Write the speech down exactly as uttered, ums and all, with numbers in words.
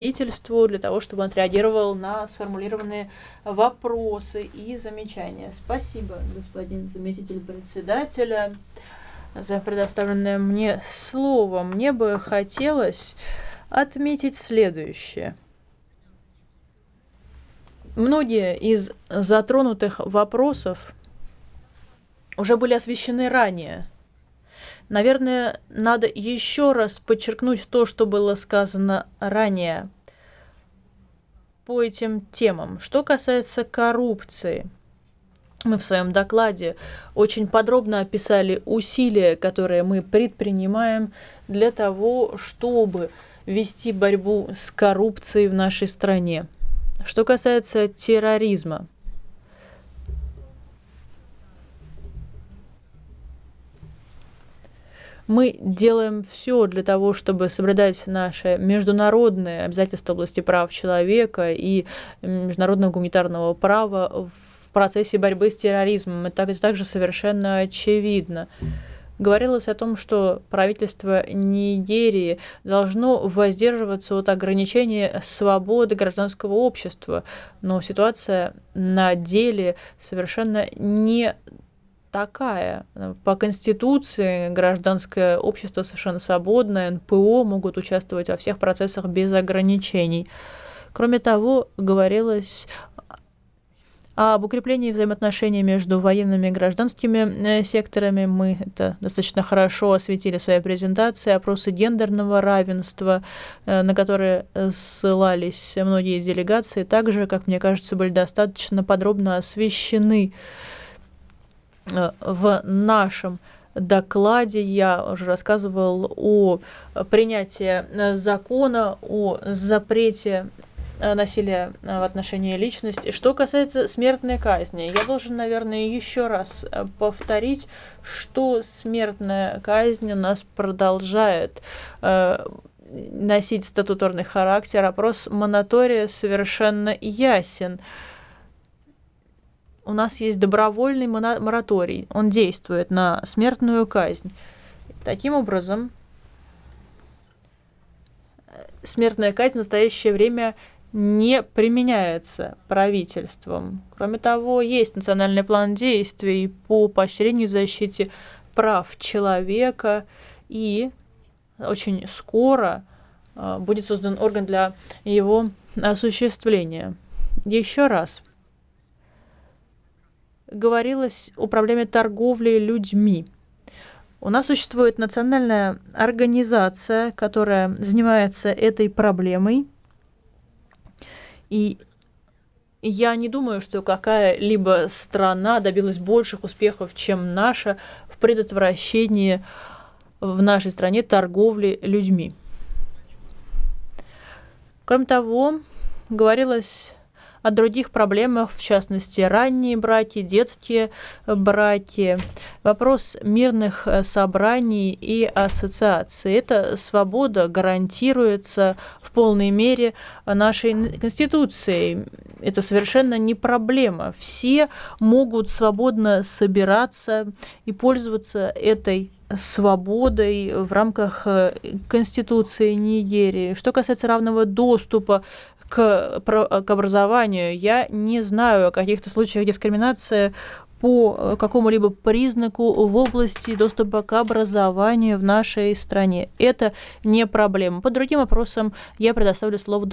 правительству для того, чтобы он отреагировал на сформулированные вопросы и замечания. Спасибо, господин заместитель председателя, за предоставленное мне слово. Мне бы хотелось отметить следующее. Многие из затронутых вопросов уже были освещены ранее. Наверное, надо еще раз подчеркнуть то, что было сказано ранее по этим темам. Что касается коррупции, мы в своем докладе очень подробно описали усилия, которые мы предпринимаем для того, чтобы вести борьбу с коррупцией в нашей стране. Что касается терроризма, мы делаем все для того, чтобы соблюдать наши международные обязательства в области прав человека и международного гуманитарного права в процессе борьбы с терроризмом. Это также совершенно очевидно. Говорилось о том, что правительство Нигерии должно воздерживаться от ограничения свободы гражданского общества, но ситуация на деле совершенно не такая. По Конституции гражданское общество совершенно свободное, эн пэ о могут участвовать во всех процессах без ограничений. Кроме того, говорилось об укреплении взаимоотношений между военными и гражданскими секторами. Мы это достаточно хорошо осветили в своей презентации. Опросы гендерного равенства, на которые ссылались многие делегации, также, как мне кажется, были достаточно подробно освещены в нашем докладе. Я уже рассказывал о принятии закона о запрете насилия в отношении личности. Что касается смертной казни, я должен, наверное, еще раз повторить, что смертная казнь у нас продолжает э, носить статуторный характер. Опрос моратория совершенно ясен. У нас есть добровольный мораторий, он действует на смертную казнь. Таким образом, смертная казнь в настоящее время не применяется правительством. Кроме того, есть национальный план действий по поощрению и защите прав человека, и очень скоро будет создан орган для его осуществления. Еще раз. Говорилось о проблеме торговли людьми. У нас существует национальная организация, которая занимается этой проблемой. И я не думаю, что какая-либо страна добилась больших успехов, чем наша, в предотвращении в нашей стране торговли людьми. Кроме того, говорилось о других проблемах, в частности, ранние браки, детские браки, вопрос мирных собраний и ассоциаций. Эта свобода гарантируется в полной мере нашей Конституцией. Это совершенно не проблема. Все могут свободно собираться и пользоваться этой свободой в рамках Конституции Нигерии. Что касается равного доступа к, к образованию, я не знаю о каких-то случаях дискриминации по какому-либо признаку в области доступа к образованию в нашей стране. Это не проблема. По другим вопросам я предоставлю слово